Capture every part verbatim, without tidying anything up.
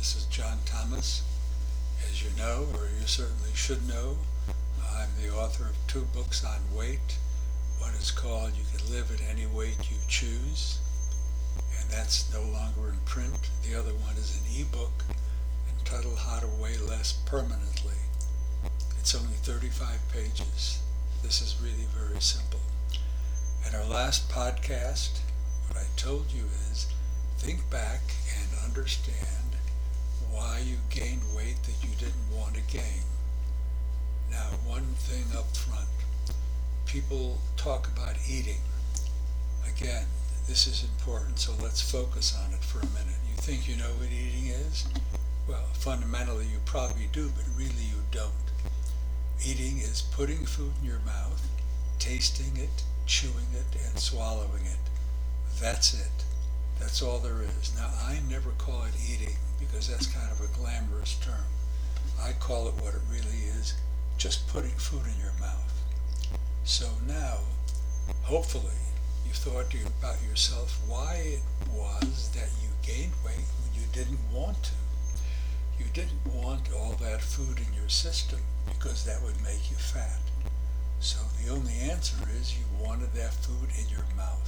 This is John Thomas. As you know, or you certainly should know, I'm the author of two books on weight. One is called You Can Live at Any Weight You Choose, and that's no longer in print. The other one is an ebook entitled How to Weigh Less Permanently. It's only thirty-five pages. This is really very simple. In our last podcast, what I told you is think back and understand why you gained weight that you didn't want to gain. Now, one thing up front, people talk about eating. Again, this is important, so let's focus on it for a minute. You think you know what eating is? Well, fundamentally you probably do, but really you don't. Eating is putting food in your mouth, tasting it, chewing it, and swallowing it. That's it. That's all there is. Now, I never call it eating because that's kind of a glamorous term. I call it what it really is, just putting food in your mouth. So now, hopefully, you thought to you about yourself why it was that you gained weight when you didn't want to. You didn't want all that food in your system because that would make you fat. So the only answer is you wanted that food in your mouth.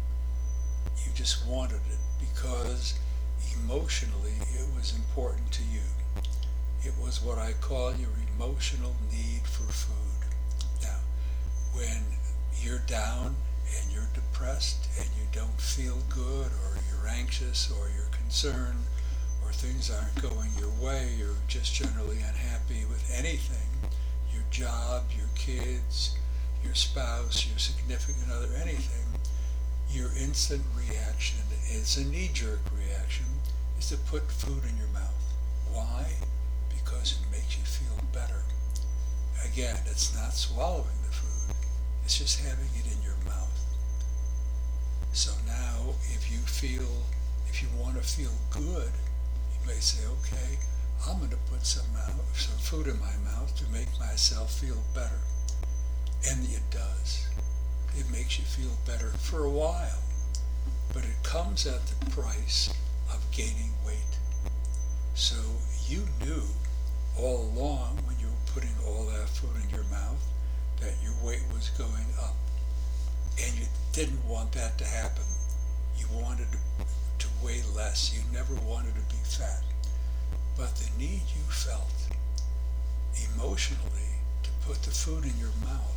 You just wanted it because emotionally it was important to you. It was what I call your emotional need for food. Now, when you're down and you're depressed and you don't feel good, or you're anxious, or you're concerned, or things aren't going your way, you're just generally unhappy with anything, your job, your kids, your spouse, your significant other, anything, your instant reaction, it's a knee-jerk reaction, is to put food in your mouth. Why? Because it makes you feel better. Again, it's not swallowing the food, it's just having it in your mouth. So now, if you feel, if you want to feel good, you may say, okay, I'm going to put some, mouth, some food in my mouth to make myself feel better. And it does. It makes you feel better for a while, but it comes at the price of gaining weight. So you knew all along when you were putting all that food in your mouth that your weight was going up, and you didn't want that to happen. You wanted to, to weigh less. You never wanted to be fat. But the need you felt emotionally to put the food in your mouth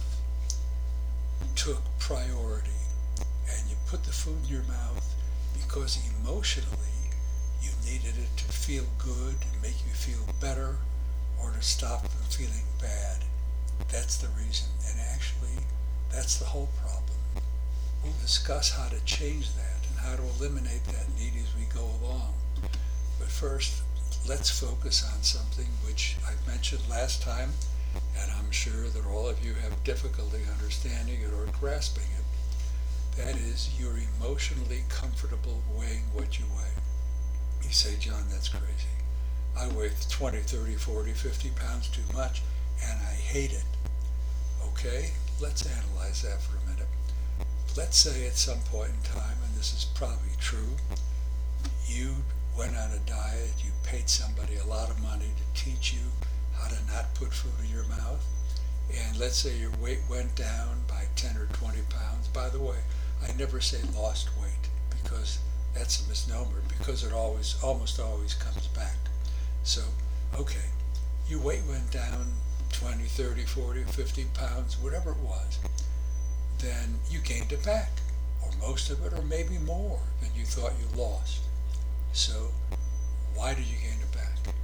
took priority, and you put the food in your mouth because emotionally you needed it to feel good, to make you feel better, or to stop from feeling bad. That's the reason, and actually that's the whole problem. We'll discuss how to change that and how to eliminate that need as we go along. But first, let's focus on something which I mentioned last time, and I'm sure that all of you have difficulty understanding it or grasping it. That is, you're emotionally comfortable weighing what you weigh. You say, John, that's crazy. I weigh twenty, thirty, forty, fifty pounds too much, and I hate it. Okay, let's analyze that for a minute. Let's say at some point in time, and this is probably true, you went on a diet, you paid somebody a lot of money to teach you how to not put food in your mouth, and let's say your weight went down by ten or twenty pounds. By the way, I never say lost weight because that's a misnomer, because it always, almost always comes back. So, okay, your weight went down twenty, thirty, forty, fifty pounds, whatever it was, then you gained it back, or most of it, or maybe more than you thought you lost. So, why did you gain it back?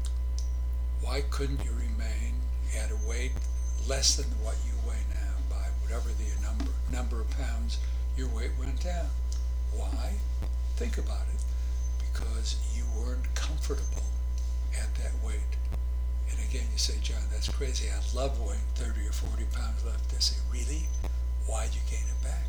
Why couldn't you remain at a weight less than what you weigh now by whatever the number number of pounds your weight went down? Why? Think about it. Because you weren't comfortable at that weight. And again, you say, John, that's crazy. I love weighing thirty or forty pounds left. They say, really? Why'd you gain it back?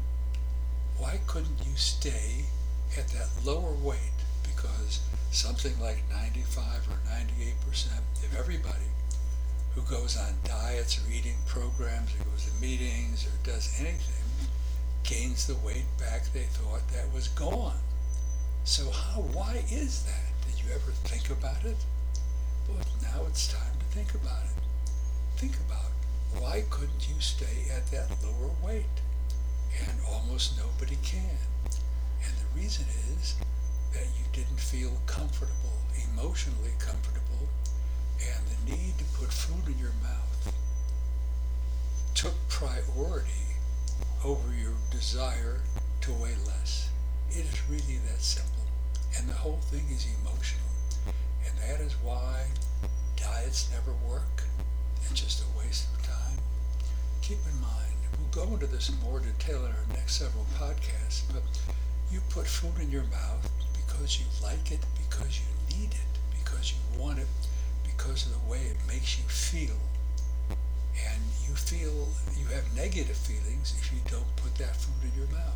Why couldn't you stay at that lower weight? Because something like ninety-five or ninety-eight percent of everybody who goes on diets or eating programs or goes to meetings or does anything gains the weight back they thought that was gone. So how, why is that that Did you ever think about it? Well, now it's time to think about it. Think about, why couldn't you stay at that lower weight? And almost nobody can. And the reason is that you didn't feel comfortable, emotionally comfortable, and the need to put food in your mouth took priority over your desire to weigh less. It is really that simple. And the whole thing is emotional. And that is why diets never work. It's just a waste of time. Keep in mind, we'll go into this in more detail in our next several podcasts, but you put food in your mouth because you like it, because you need it, because you want it, because of the way it makes you feel. And you feel, you have negative feelings if you don't put that food in your mouth.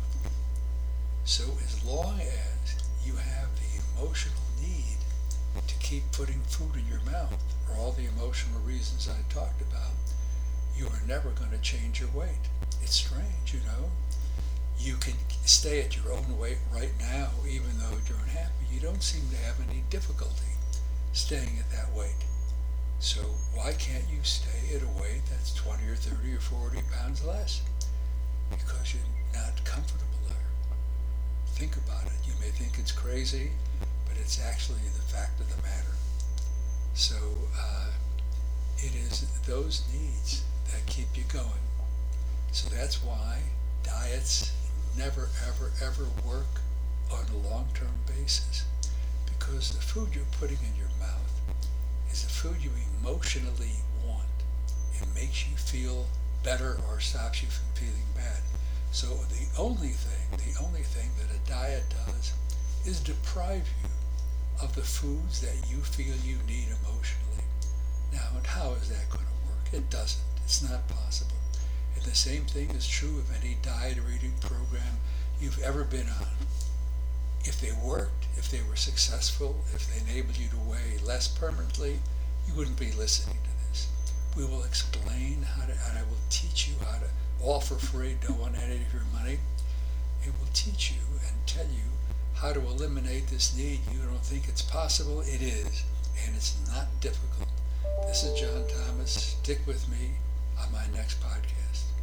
So as long as you have the emotional need to keep putting food in your mouth for all the emotional reasons I talked about, you are never going to change your weight. It's strange, you know. You can stay at your own weight right now, even though you're unhappy. You don't seem to have any difficulty staying at that weight. So why can't you stay at a weight that's twenty or thirty or forty pounds less? Because you're not comfortable there. Think about it. You may think it's crazy, but it's actually the fact of the matter. So uh, it is those needs that keep you going. So that's why diets never, ever, ever work on a long-term basis, because the food you're putting in your mouth is the food you emotionally want. It makes you feel better or stops you from feeling bad. So the only thing, the only thing that a diet does is deprive you of the foods that you feel you need emotionally. Now, and how is that going to work? It doesn't. It's not possible. And the same thing is true of any diet or eating program you've ever been on. If they worked, if they were successful, if they enabled you to weigh less permanently, you wouldn't be listening to this. We will explain how to, and I will teach you how to, all for free, don't want any of your money. It will teach you and tell you how to eliminate this need. You don't think it's possible? It is, and it's not difficult. This is John Thomas. Stick with me on my next podcast.